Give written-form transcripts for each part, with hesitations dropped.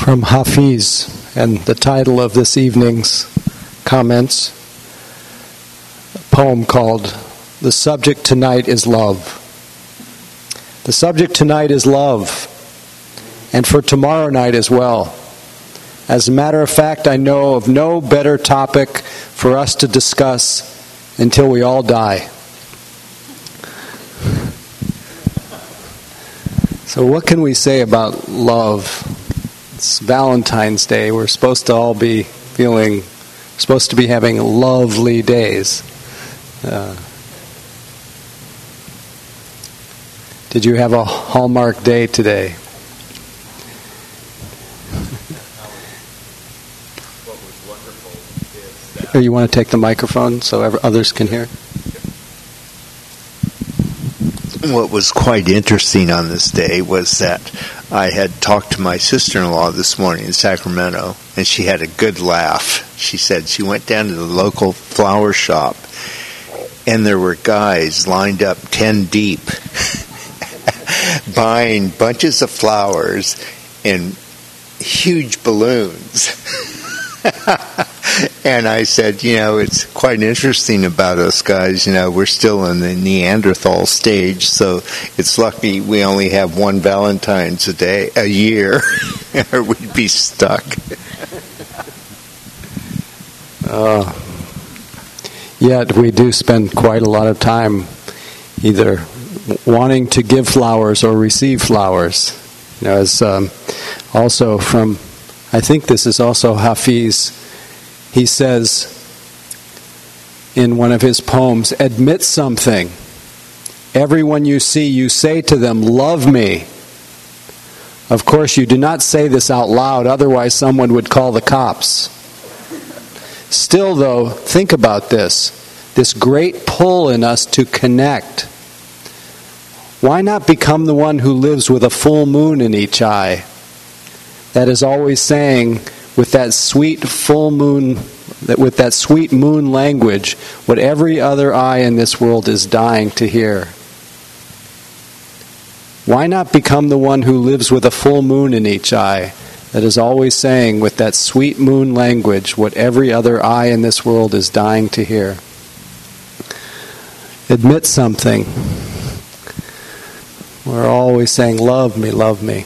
from Hafiz, and the title of this evening's comments, a poem called "The Subject Tonight is Love." The subject tonight is love, and for tomorrow night as well. As a matter of fact, I know of no better topic for us to discuss until we all die. So what can we say about love? It's Valentine's Day. We're supposed to be having lovely days. Did you have a Hallmark day today? What was wonderful is that... Or you want to take the microphone so others can hear? What was quite interesting on this day was that I had talked to my sister-in-law this morning in Sacramento, and she had a good laugh. She said she went down to the local flower shop, and there were guys lined up 10 deep buying bunches of flowers and huge balloons. And I said, it's quite interesting about us guys. We're still in the Neanderthal stage, so it's lucky we only have one Valentine's a year, or we'd be stuck. Yet we do spend quite a lot of time either wanting to give flowers or receive flowers. As also from, I think this is also Hafiz. He says in one of his poems, admit something. Everyone you see, you say to them, love me. Of course, you do not say this out loud, otherwise someone would call the cops. Still, though, think about this great pull in us to connect. Why not become the one who lives with a full moon in each eye? That is always saying, with that sweet full moon, with that sweet moon language, what every other eye in this world is dying to hear. Why not become the one who lives with a full moon in each eye, that is always saying with that sweet moon language what every other eye in this world is dying to hear? Admit something. We're always saying, love me, love me.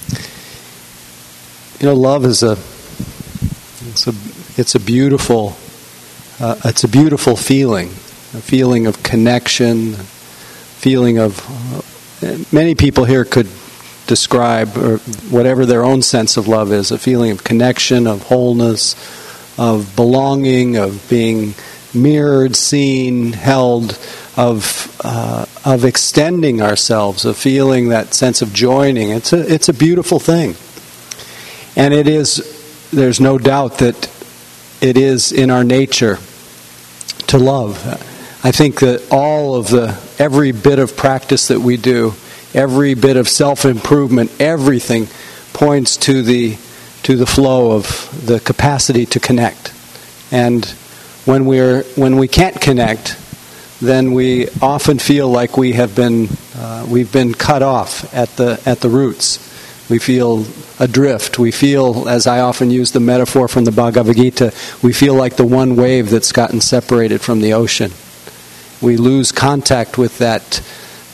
Love is it's a beautiful feeling, a feeling of connection, feeling of many people here could describe, or whatever their own sense of love is, a feeling of connection, of wholeness, of belonging, of being mirrored, seen, held, of extending ourselves, of feeling that sense of joining. It's a beautiful thing, and it is. There's no doubt that it is in our nature to love. I think that every bit of practice that we do, every bit of self-improvement, everything points to the flow of the capacity to connect. And when we can't connect, then we often feel like we've been cut off at the roots. We feel adrift. We feel, as I often use the metaphor from the Bhagavad Gita, we feel like the one wave that's gotten separated from the ocean. We lose contact with that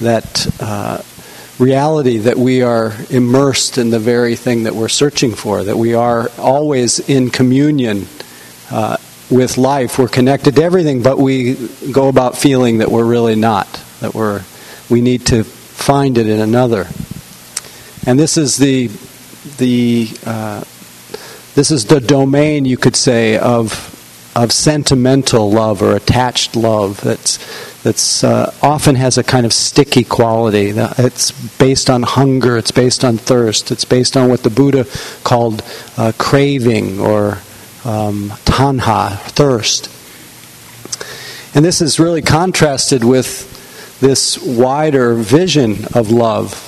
reality that we are immersed in the very thing that we're searching for, that we are always in communion with life. We're connected to everything, but we go about feeling that we're really not, that we need to find it in another. And this is the domain, you could say, of sentimental love or attached love. That's often has a kind of sticky quality. It's based on hunger. It's based on thirst. It's based on what the Buddha called craving or tanha, thirst. And this is really contrasted with this wider vision of love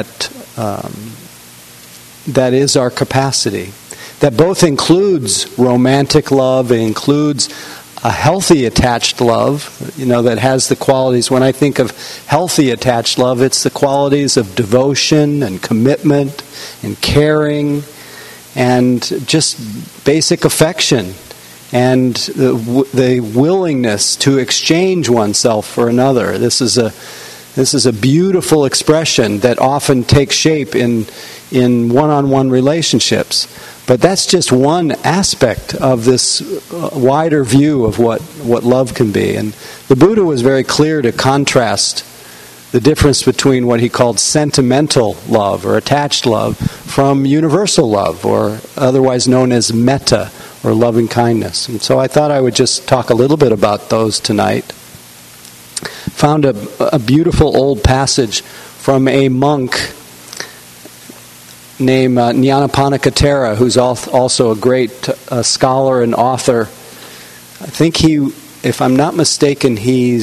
that is our capacity, that both includes romantic love, it includes a healthy attached love, that has the qualities. When I think of healthy attached love, it's the qualities of devotion and commitment and caring and just basic affection and the willingness to exchange oneself for another. This is a beautiful expression that often takes shape in one-on-one relationships. But that's just one aspect of this wider view of what love can be. And the Buddha was very clear to contrast the difference between what he called sentimental love or attached love from universal love, or otherwise known as metta, or loving kindness. And so I thought I would just talk a little bit about those tonight. Found a beautiful old passage from a monk named Nyanaponika Thera, who's also a great scholar and author. I think if I'm not mistaken,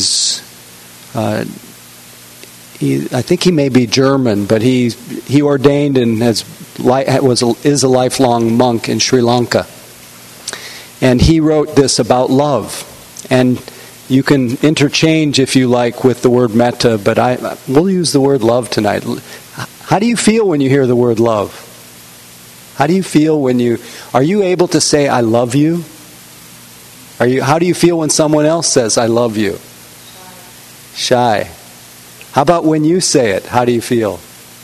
I think he may be German, but he ordained and is a lifelong monk in Sri Lanka. And he wrote this about love. And you can interchange, if you like, with the word metta, but we'll use the word love tonight. How do you feel when you hear the word love? How do you feel are you able to say, I love you? How do you feel when someone else says, I love you? Shy. How about when you say it? How do you feel?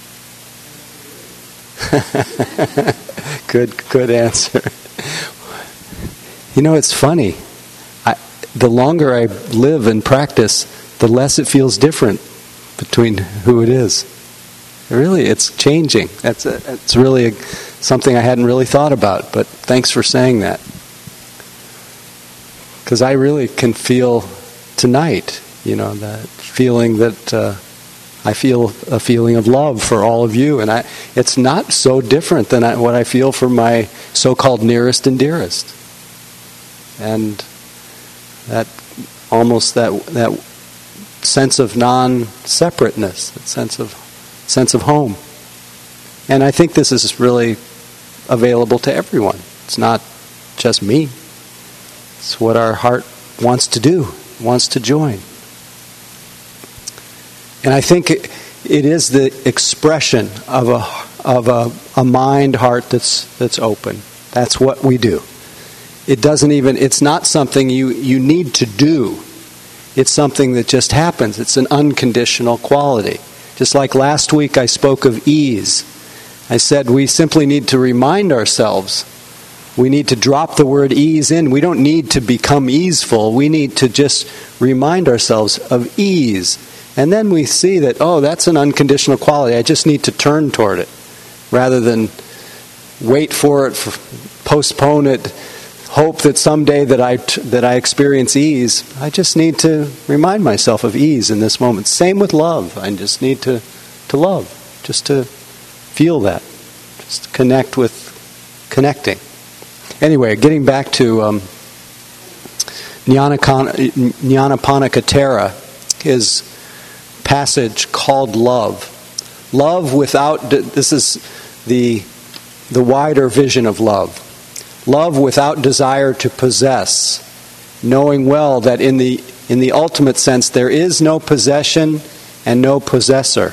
Good answer. It's funny. The longer I live and practice, the less it feels different between who it is. Really, it's changing. It's really something I hadn't really thought about, but thanks for saying that. Because I really can feel tonight, that feeling that I feel a feeling of love for all of you, and it's not so different than what I feel for my so-called nearest and dearest. And that sense of non-separateness, that sense of home. And I think this is really available to everyone. It's not just me. It's what our heart wants to do, wants to join. And I think it is the expression of a mind heart that's open. That's what we do. It's not something you need to do. It's something that just happens. It's an unconditional quality. Just like last week I spoke of ease. I said we simply need to remind ourselves. We need to drop the word ease in. We don't need to become easeful. We need to just remind ourselves of ease. And then we see that, that's an unconditional quality. I just need to turn toward it. Rather than wait for it, postpone it, hope that someday that I experience ease. I just need to remind myself of ease in this moment. Same with love. I just need to love, just to feel that, just to connect with connecting. Anyway, getting back to Nyanaponika Thera, his passage called love. Love without, this is the wider vision of love. Love without desire to possess, knowing well that in the ultimate sense there is no possession and no possessor.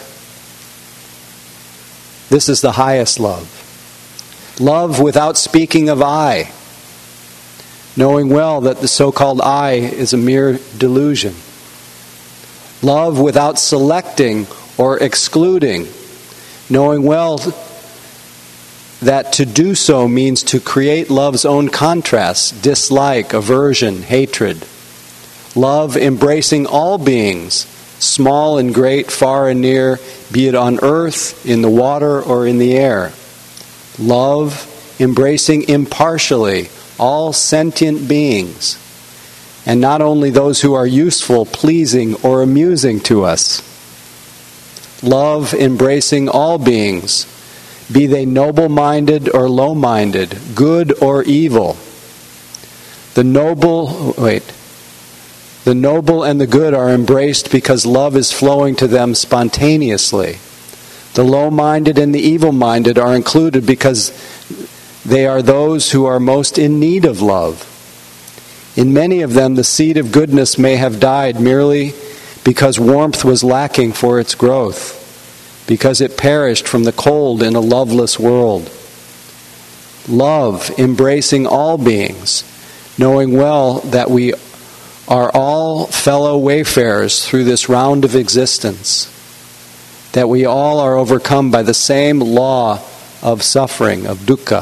This is the highest love. Love without speaking of I, knowing well that the so-called I is a mere delusion. Love without selecting or excluding, knowing well that to do so means to create love's own contrasts, dislike, aversion, hatred. Love embracing all beings, small and great, far and near, be it on earth, in the water, or in the air. Love embracing impartially all sentient beings, and not only those who are useful, pleasing, or amusing to us. Love embracing all beings, be they noble-minded or low-minded, good or evil. The noble and the good are embraced because love is flowing to them spontaneously. The low-minded and the evil-minded are included because they are those who are most in need of love. In many of them, the seed of goodness may have died merely because warmth was lacking for its growth, because it perished from the cold in a loveless world. love embracing all beings, knowing well that we are all fellow wayfarers through this round of existence, that we all are overcome by the same law of suffering, of dukkha.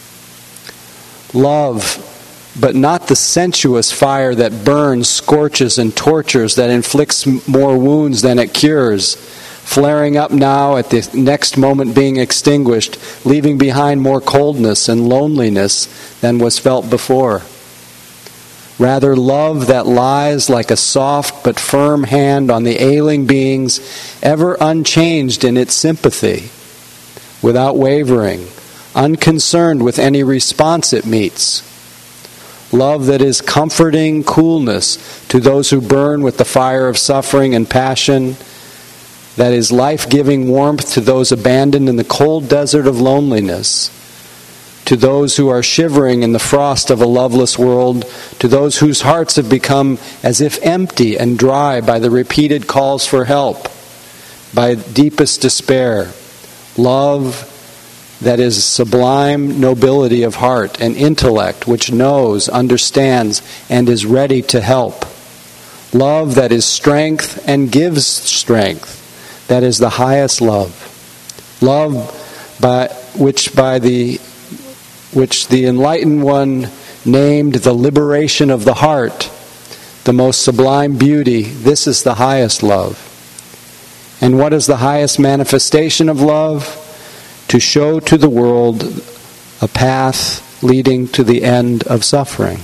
Love, but not the sensuous fire that burns, scorches, and tortures, that inflicts more wounds than it cures, flaring up now at the next moment being extinguished, leaving behind more coldness and loneliness than was felt before. Rather, love that lies like a soft but firm hand on the ailing beings, ever unchanged in its sympathy, without wavering, unconcerned with any response it meets. Love that is comforting coolness to those who burn with the fire of suffering and passion, that is life-giving warmth to those abandoned in the cold desert of loneliness, to those who are shivering in the frost of a loveless world, to those whose hearts have become as if empty and dry by the repeated calls for help, by deepest despair. Love that is sublime nobility of heart and intellect, which knows, understands, and is ready to help. Love that is strength and gives strength, that is the highest love. Love which the enlightened one named the liberation of the heart, the most sublime beauty. This is the highest love. And what is the highest manifestation of love? To show to the world a path leading to the end of suffering.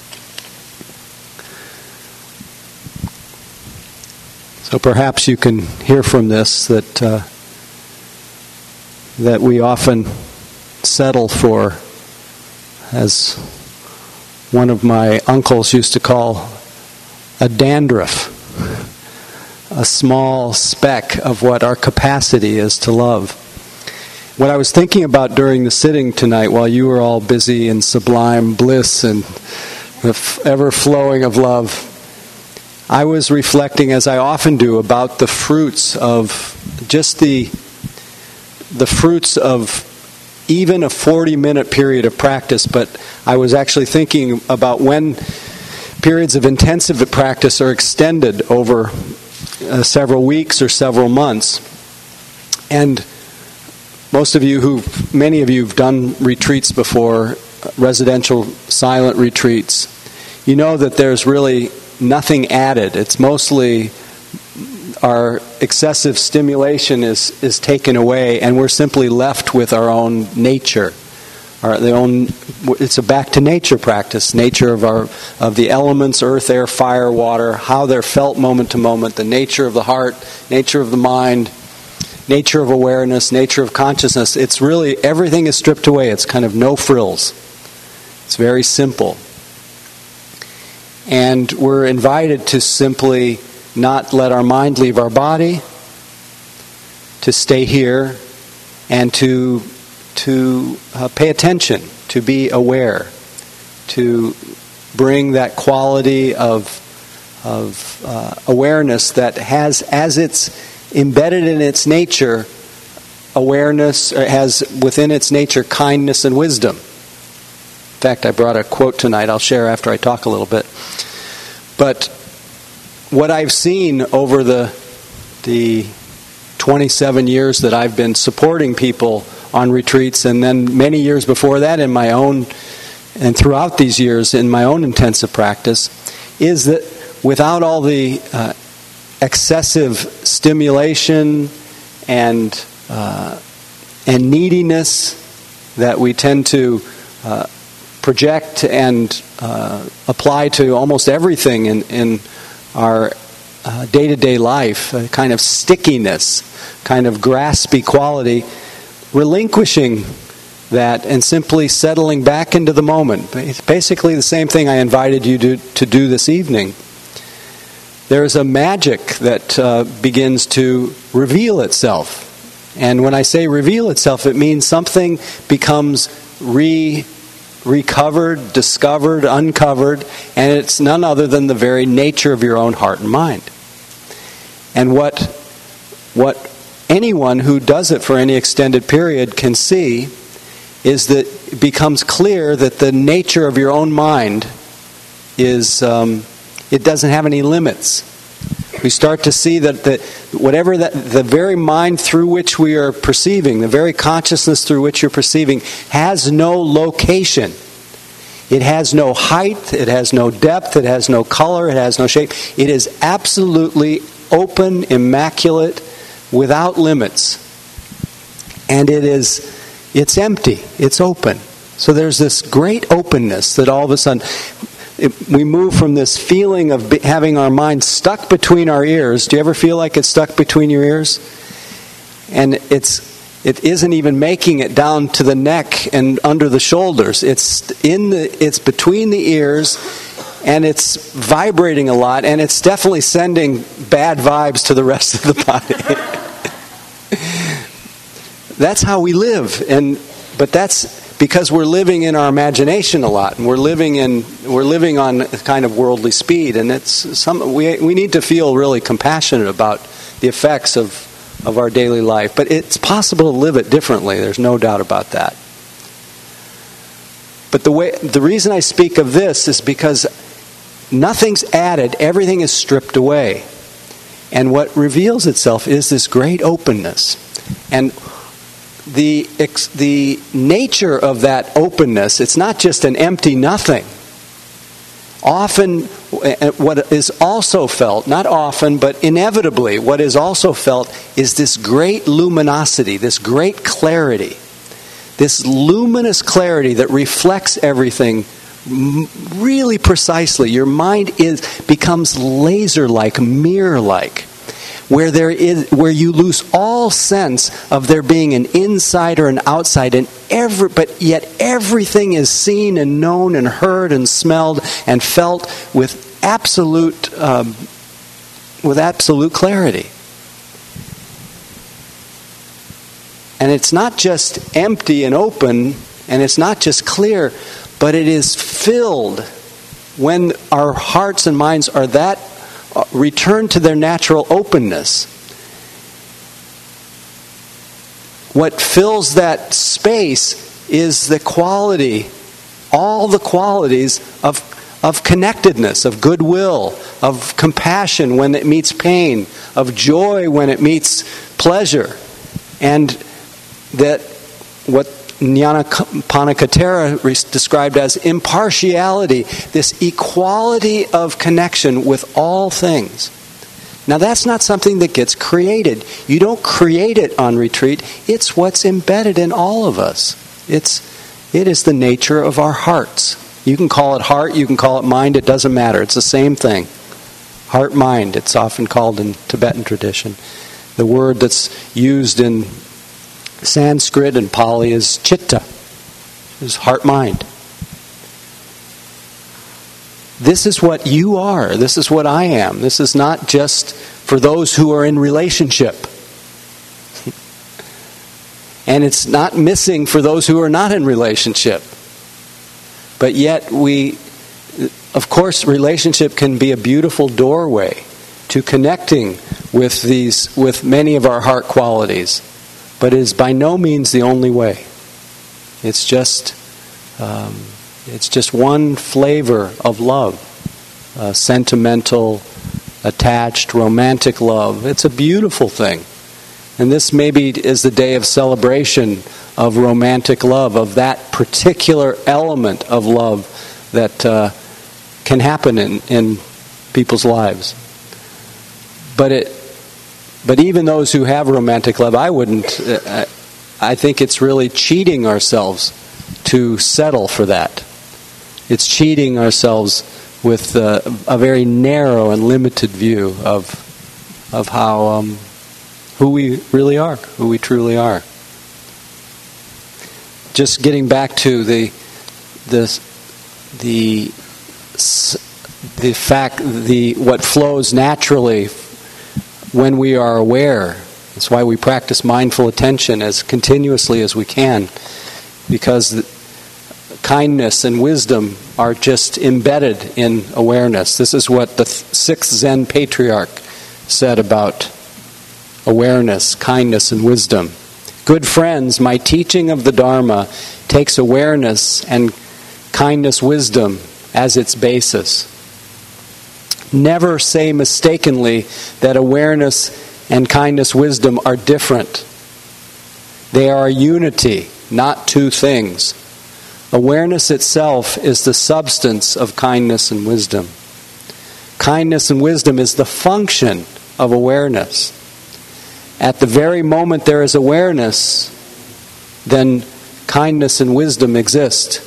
So perhaps you can hear from this that we often settle for, as one of my uncles used to call, a dandruff, a small speck of what our capacity is to love. What I was thinking about during the sitting tonight, while you were all busy in sublime bliss and the ever-flowing of love, I was reflecting, as I often do, about the fruits of just the fruits of even a 40-minute period of practice. But I was actually thinking about when periods of intensive practice are extended over several weeks or several months. And many of you have done retreats before, residential silent retreats. You know that there's really nothing added. It's mostly our excessive stimulation is taken away, and we're simply left with our own nature. It's a back to nature practice, nature of the elements, earth, air, fire, water, how they're felt moment to moment, the nature of the heart, nature of the mind, nature of awareness, nature of consciousness. It's really, everything is stripped away. It's kind of no frills. It's very simple. And we're invited to simply not let our mind leave our body, to stay here, and to pay attention, to be aware, to bring that quality of awareness that has, as it's embedded in its nature, awareness, has within its nature kindness and wisdom. In fact, I brought a quote tonight I'll share after I talk a little bit. But what I've seen over the 27 years that I've been supporting people on retreats, and then many years before that in my own, and throughout these years in my own intensive practice, is that without all the excessive stimulation and neediness that we tend to project and apply to almost everything in our day-to-day life, a kind of stickiness, kind of graspy quality, relinquishing that and simply settling back into the moment. It's basically the same thing I invited you to do this evening. There's a magic that begins to reveal itself. And when I say reveal itself, it means something becomes recovered, discovered, uncovered, and it's none other than the very nature of your own heart and mind. And what anyone who does it for any extended period can see is that becomes clear that the nature of your own mind is, it doesn't have any limits. We start to see that the very mind through which we are perceiving, the very consciousness through which you're perceiving, has no location. It has no height, it has no depth, it has no color, it has no shape. It is absolutely open, immaculate, without limits. And it's empty, it's open. So there's this great openness that all of a sudden, we move from this feeling of having our mind stuck between our ears. Do you ever feel like it's stuck between your ears? And it isn't even making it down to the neck and under the shoulders. It's between the ears, and it's vibrating a lot, and it's definitely sending bad vibes to the rest of the body. That's how we live, but that's because we're living in our imagination a lot, and we're living on a kind of worldly speed, and we need to feel really compassionate about the effects of our daily life. But it's possible to live it differently. There's no doubt about that. But the reason I speak of this is because nothing's added, everything is stripped away, and what reveals itself is this great openness. And the nature of that openness, it's not just an empty nothing. Often, what is also felt, not often, but inevitably, what is also felt is this great luminosity, this great clarity, this luminous clarity that reflects everything really precisely. Your mind becomes laser-like, mirror-like, where you lose all sense of there being an inside or an outside, but yet everything is seen and known and heard and smelled and felt with absolute clarity. And it's not just empty and open, and it's not just clear, but it is filled when our hearts and minds are that return to their natural openness. What fills that space is the quality, all the qualities of connectedness, of goodwill, of compassion when it meets pain, of joy when it meets pleasure. And that what Nyanaponika described as impartiality, this equality of connection with all things. Now that's not something that gets created. You don't create it on retreat. It's what's embedded in all of us. It is the nature of our hearts. You can call it heart, you can call it mind, it doesn't matter. It's the same thing. Heart, mind, it's often called in Tibetan tradition. The word that's used in Sanskrit and Pali is chitta, is heart, mind. This is what you are. This is what I am. This is not just for those who are in relationship. And it's not missing for those who are not in relationship. But yet of course, relationship can be a beautiful doorway to connecting with many of our heart qualities. But it is by no means the only way. It's just one flavor of love, sentimental, attached, romantic love. It's a beautiful thing. And this maybe is the day of celebration of romantic love, of that particular element of love that can happen in people's lives. But even those who have romantic love, I think it's really cheating ourselves to settle for that. It's cheating ourselves with a very narrow and limited view of how who we really are, who we truly are. Just getting back to the fact, what flows naturally when we are aware. That's why we practice mindful attention as continuously as we can, because kindness and wisdom are just embedded in awareness. This is what the sixth Zen patriarch said about awareness, kindness, and wisdom. Good friends, my teaching of the Dharma takes awareness and kindness wisdom as its basis. Never say mistakenly that awareness and kindness wisdom are different. They are a unity, not two things. Awareness itself is the substance of kindness and wisdom. Kindness and wisdom is the function of awareness. At the very moment there is awareness, then kindness and wisdom exist.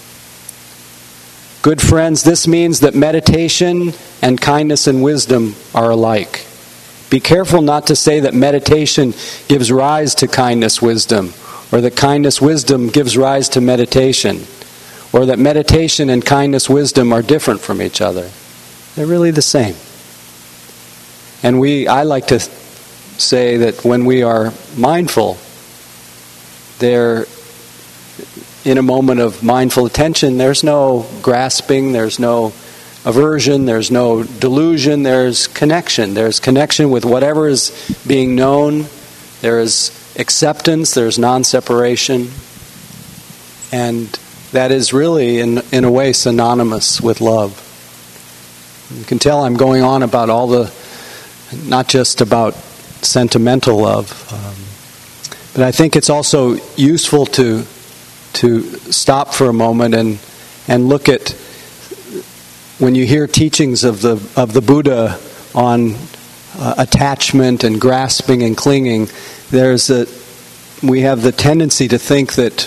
Good friends, this means that meditation and kindness and wisdom are alike. Be careful not to say that meditation gives rise to kindness wisdom, or that kindness wisdom gives rise to meditation, or that meditation and kindness wisdom are different from each other. They're really the same. And I like to say that when we are mindful, they're in a moment of mindful attention, there's no grasping, there's no aversion, there's no delusion, there's connection. There's connection with whatever is being known. There is acceptance, there's non-separation. And that is really, in a way, synonymous with love. You can tell I'm going on about not just about sentimental love, but I think it's also useful to stop for a moment and look at, when you hear teachings of the Buddha on attachment and grasping and clinging, we have the tendency to think that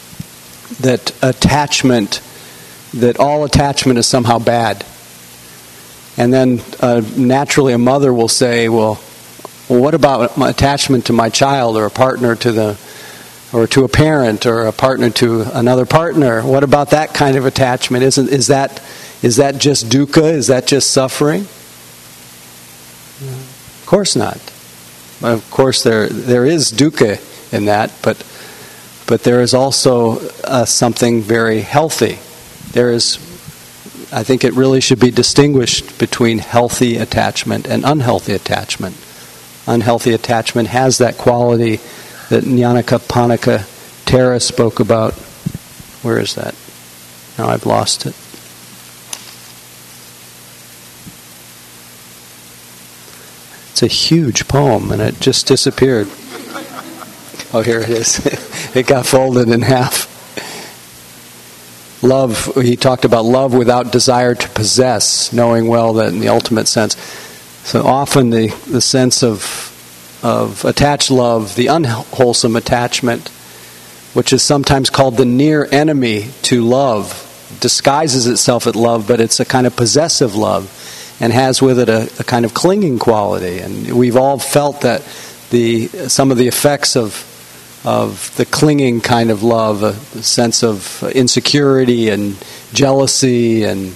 all attachment is somehow bad. And then naturally a mother will say, well, what about my attachment to my child, or a partner or to a parent, or a partner to another partner? What about that kind of attachment? Is that just dukkha? Is that just suffering? Of course not. Of course there is dukkha in that, but there is also something very healthy. I think it really should be distinguished between healthy attachment and unhealthy attachment. Unhealthy attachment has that quality that Nyanaponika Thera spoke about. Where is that? Now I've lost it. It's a huge poem, and it just disappeared. Oh, here it is. It got folded in half. Love, he talked about love without desire to possess, knowing well that in the ultimate sense. So often the sense of attached love, the unwholesome attachment, which is sometimes called the near enemy to love, disguises itself as love, but it's a kind of possessive love and has with it a kind of clinging quality. And we've all felt that some of the effects of the clinging kind of love, a sense of insecurity and jealousy and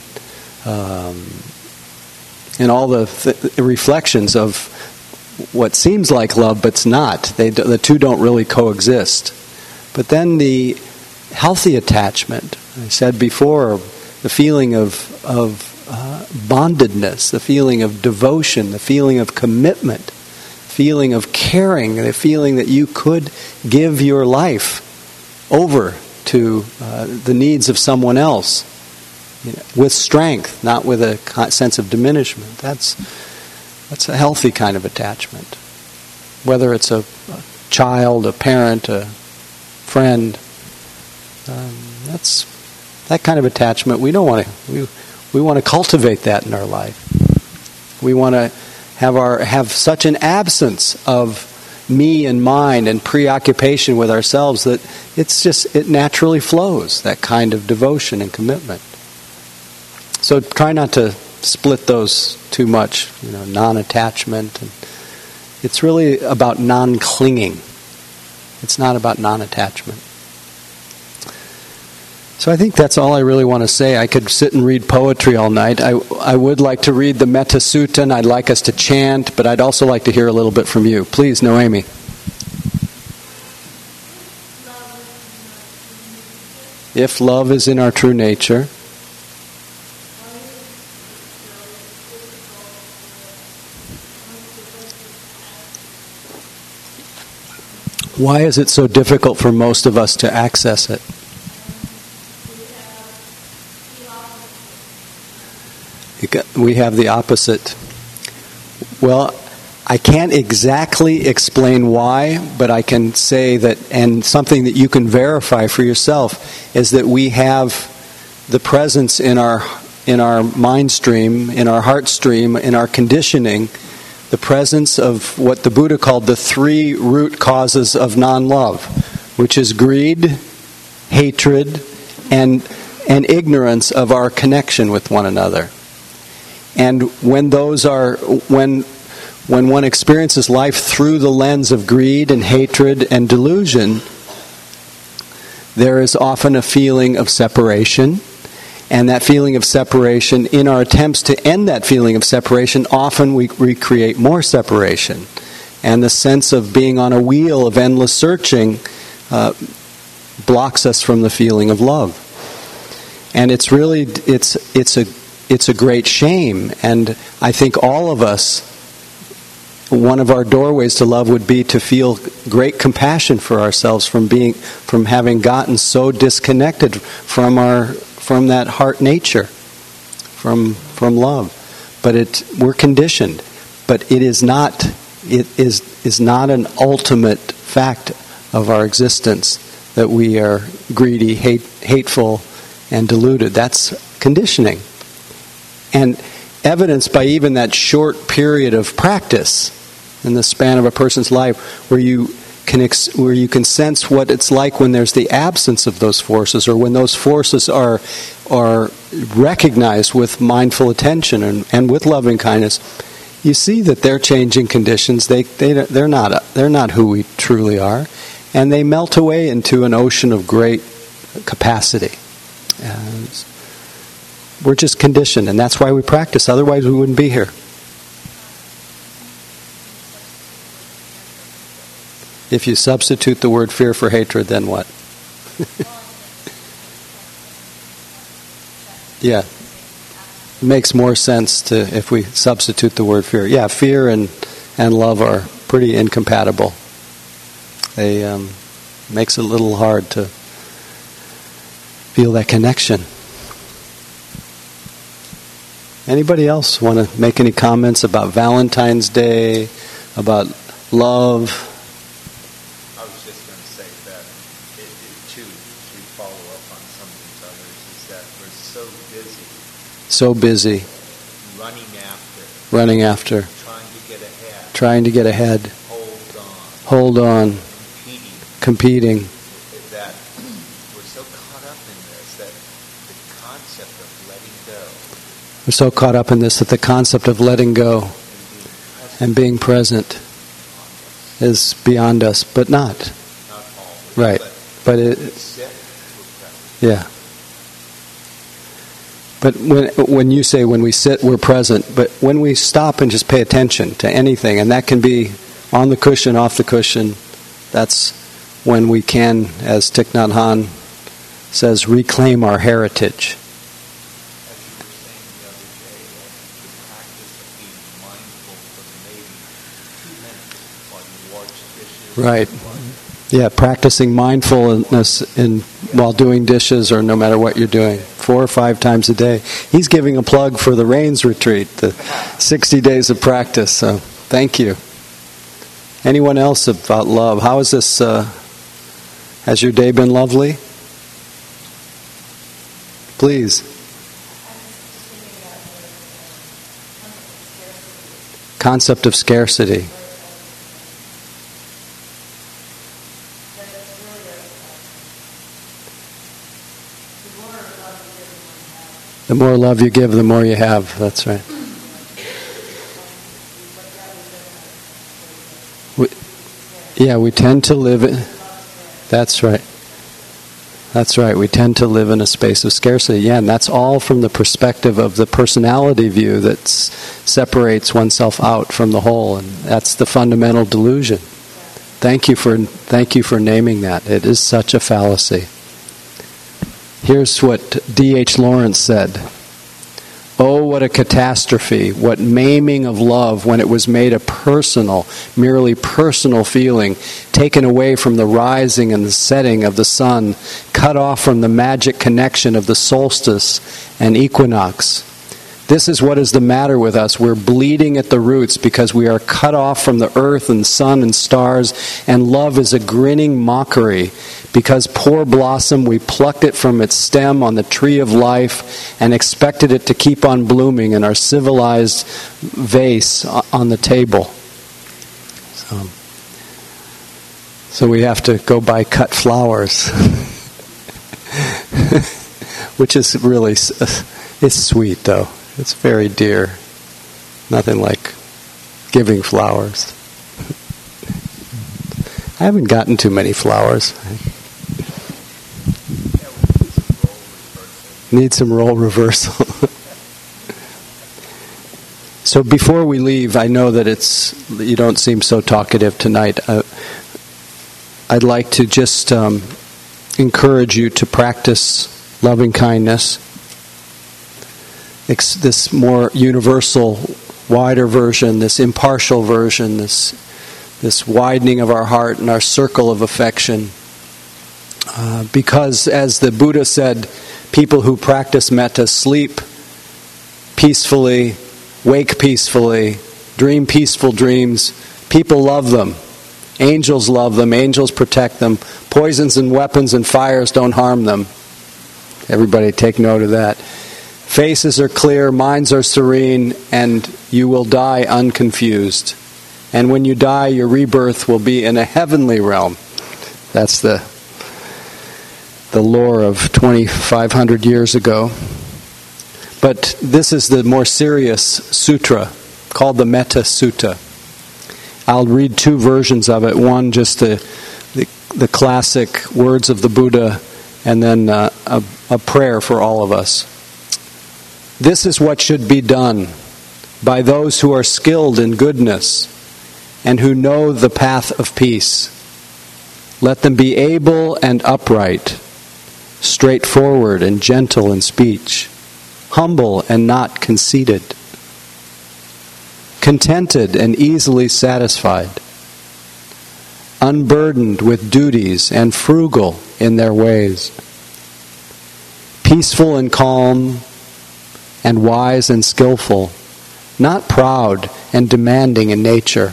all the reflections of what seems like love but's not. The two don't really coexist. But then the healthy attachment, I said before, the feeling of bondedness, the feeling of devotion, the feeling of commitment, feeling of caring, the feeling that you could give your life over to the needs of someone else, with strength, not with a sense of diminishment. That's a healthy kind of attachment. Whether it's a child, a parent, a friend, that's that kind of attachment. We don't want to. We want to cultivate that in our life. We want to have such an absence of me and mine and preoccupation with ourselves that it naturally flows, that kind of devotion and commitment. So try not to split those too much, non-attachment. It's really about non-clinging. It's not about non-attachment. So I think that's all I really want to say. I could sit and read poetry all night. I would like to read the Metta Sutta, and I'd like us to chant, but I'd also like to hear a little bit from you. Please, Noemi. If love is in our true nature, Why is it so difficult for most of us to access it? We have the opposite. Well, I can't exactly explain why, but I can say that, and something that you can verify for yourself, is that we have the presence in our mind stream, in our heart stream, in our conditioning, the presence of what the Buddha called the 3 root causes of non-love, which is greed, hatred, and ignorance of our connection with one another. And when one experiences life through the lens of greed and hatred and delusion, there is often a feeling of separation. And that feeling of separation, in our attempts to end that feeling of separation, often we recreate more separation. And the sense of being on a wheel of endless searching blocks us from the feeling of love. And it's really, it's a great shame. And I think all of us, one of our doorways to love would be to feel great compassion for ourselves from having gotten so disconnected from that heart nature, from love. But we're conditioned. But it is not an ultimate fact of our existence that we are greedy, hateful, and deluded. That's conditioning. And evidenced by even that short period of practice in the span of a person's life where you can sense what it's like when there's the absence of those forces, or when those forces are recognized with mindful attention and with loving kindness. You see that they're changing conditions. They're not who we truly are, and they melt away into an ocean of great capacity. We're just conditioned, and that's why we practice. Otherwise, we wouldn't be here. If you substitute the word fear for hatred, then what? Yeah. It makes more sense if we substitute the word fear. Yeah, fear and love are pretty incompatible. They makes it a little hard to feel that connection. Anybody else want to make any comments about Valentine's Day, about love? I was just going to say that, to follow up on some of these others, is that we're so busy. Running after. Trying to get ahead. Hold on. Competing. That we're so caught up in this that the concept of letting go. We're so caught up in this that the concept of letting go and being present is beyond us, but not. Right. But yeah. But when you say when we sit, we're present, but when we stop and just pay attention to anything, and that can be on the cushion, off the cushion, that's when we can, as Thich Nhat Hanh says, reclaim our heritage. Right. Yeah, practicing mindfulness while doing dishes or no matter what you're doing, 4 or 5 times a day. He's giving a plug for the Rains Retreat, the 60 days of practice. So thank you. Anyone else about love? How is this? Has your day been lovely? Please. Concept of scarcity. The more love you give, the more you have. That's right. We tend to live in... That's right. That's right. We tend to live in a space of scarcity. Yeah, and that's all from the perspective of the personality view that separates oneself out from the whole, and that's the fundamental delusion. Thank you for naming that. It is such a fallacy. Here's what D.H. Lawrence said. Oh, what a catastrophe, what maiming of love when it was made a personal, merely personal feeling, taken away from the rising and the setting of the sun, cut off from the magic connection of the solstice and equinox. This is what is the matter with us. We're bleeding at the roots because we are cut off from the earth and sun and stars, and love is a grinning mockery. Because poor blossom, we plucked it from its stem on the tree of life and expected it to keep on blooming in our civilized vase on the table. So we have to go buy cut flowers, which is really, it's sweet though. It's very dear. Nothing like giving flowers. I haven't gotten too many flowers. Need some role reversal. So before we leave, I know that you don't seem so talkative tonight. I'd like to just encourage you to practice loving kindness. This more universal, wider version, this impartial version, this widening of our heart and our circle of affection. Because as the Buddha said, people who practice metta sleep peacefully, wake peacefully, dream peaceful dreams. People love them. Angels love them. Angels protect them. Poisons and weapons and fires don't harm them. Everybody take note of that. Faces are clear, minds are serene, and you will die unconfused. And when you die, your rebirth will be in a heavenly realm. That's the lore of 2,500 years ago. But this is the more serious sutra, called the Metta Sutta. I'll read two versions of it. One, just the classic words of the Buddha, and then a prayer for all of us. This is what should be done by those who are skilled in goodness and who know the path of peace. Let them be able and upright, straightforward and gentle in speech, humble and not conceited, contented and easily satisfied, unburdened with duties and frugal in their ways, peaceful and calm, and wise and skillful, not proud and demanding in nature.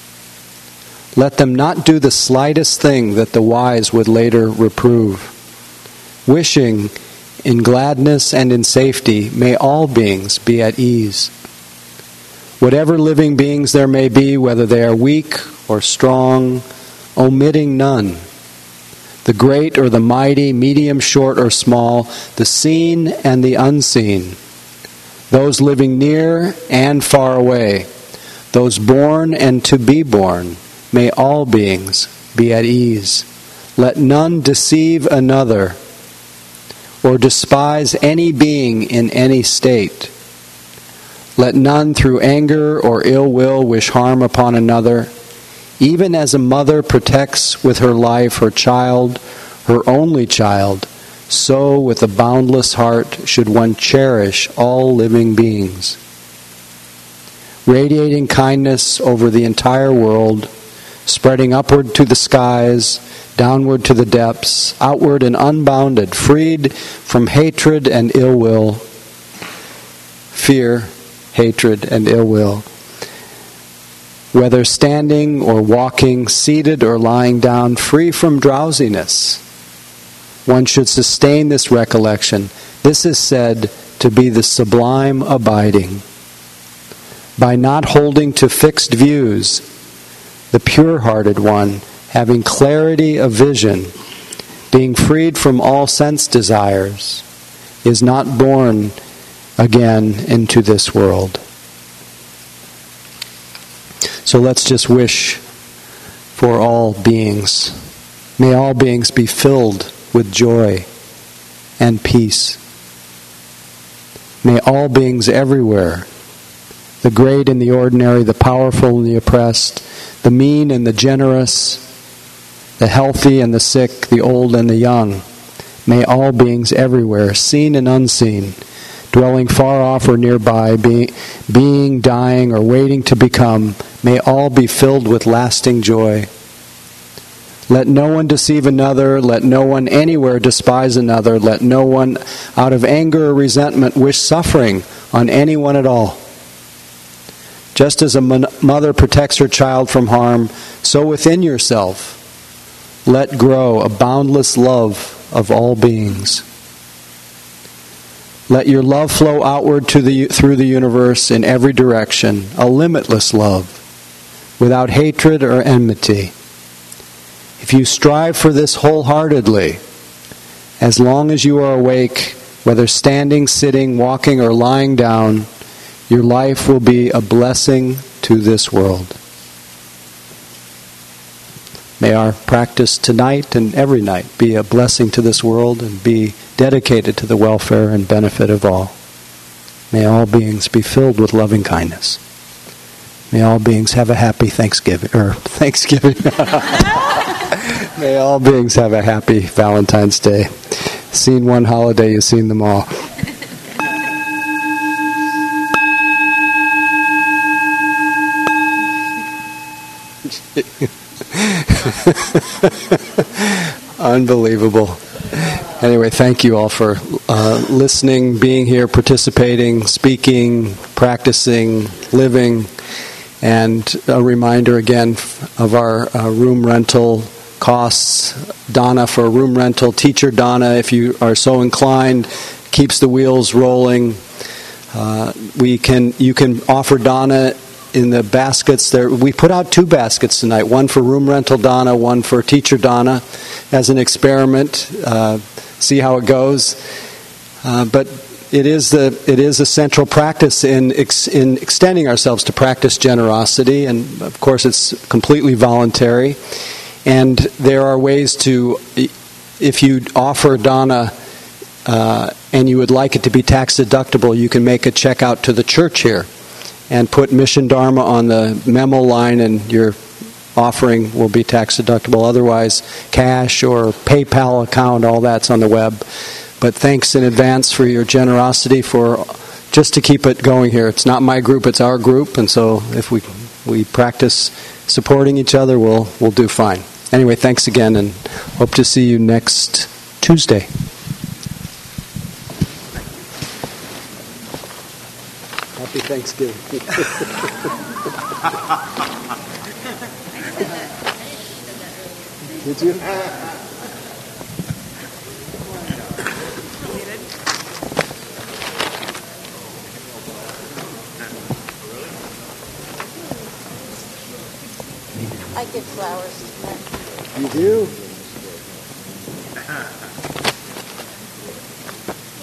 Let them not do the slightest thing that the wise would later reprove. Wishing in gladness and in safety, may all beings be at ease. Whatever living beings there may be, whether they are weak or strong, omitting none. The great or the mighty, medium, short or small, the seen and the unseen. Those living near and far away, those born and to be born, may all beings be at ease. Let none deceive another or despise any being in any state. Let none through anger or ill will wish harm upon another, even as a mother protects with her life her child, her only child. So with a boundless heart should one cherish all living beings. Radiating kindness over the entire world, spreading upward to the skies, downward to the depths, outward and unbounded, freed from hatred and ill will, fear, hatred, and ill will. Whether standing or walking, seated or lying down, free from drowsiness. One should sustain this recollection. This is said to be the sublime abiding. By not holding to fixed views, the pure-hearted one, having clarity of vision, being freed from all sense desires, is not born again into this world. So let's just wish for all beings. May all beings be filled with joy and peace. May all beings everywhere, the great and the ordinary, the powerful and the oppressed, the mean and the generous, the healthy and the sick, the old and the young, may all beings everywhere, seen and unseen, dwelling far off or nearby, being, dying, or waiting to become, may all be filled with lasting joy. Let no one deceive another. Let no one anywhere despise another. Let no one, out of anger or resentment, wish suffering on anyone at all. Just as a mother protects her child from harm, so within yourself, let grow a boundless love of all beings. Let your love flow outward through the universe in every direction, a limitless love, without hatred or enmity. If you strive for this wholeheartedly, as long as you are awake, whether standing, sitting, walking, or lying down, your life will be a blessing to this world. May our practice tonight and every night be a blessing to this world and be dedicated to the welfare and benefit of all. May all beings be filled with loving kindness. May all beings have a happy Thanksgiving. May all beings have a happy Valentine's Day. Seen one holiday, you've seen them all. Unbelievable. Anyway, thank you all for listening, being here, participating, speaking, practicing, living, and a reminder again of our room rental costs. Dana for room rental, teacher Dana, if you are so inclined, keeps the wheels rolling. You can offer Dana in the baskets there. We put out 2 baskets tonight, one for room rental Dana, one for teacher Dana, as an experiment. See how it goes. But it is a central practice in extending ourselves to practice generosity, and of course it's completely voluntary. And there are ways to, if you offer Dana and you would like it to be tax deductible, you can make a check out to the church here and put Mission Dharma on the memo line, and your offering will be tax deductible. Otherwise, cash or PayPal account, all that's on the web. But thanks in advance for your generosity for just to keep it going here. It's not my group, it's our group, and so if we practice supporting each other, we'll do fine. Anyway, thanks again, and hope to see you next Tuesday. Happy Thanksgiving. Did you? I get flowers tonight. You do?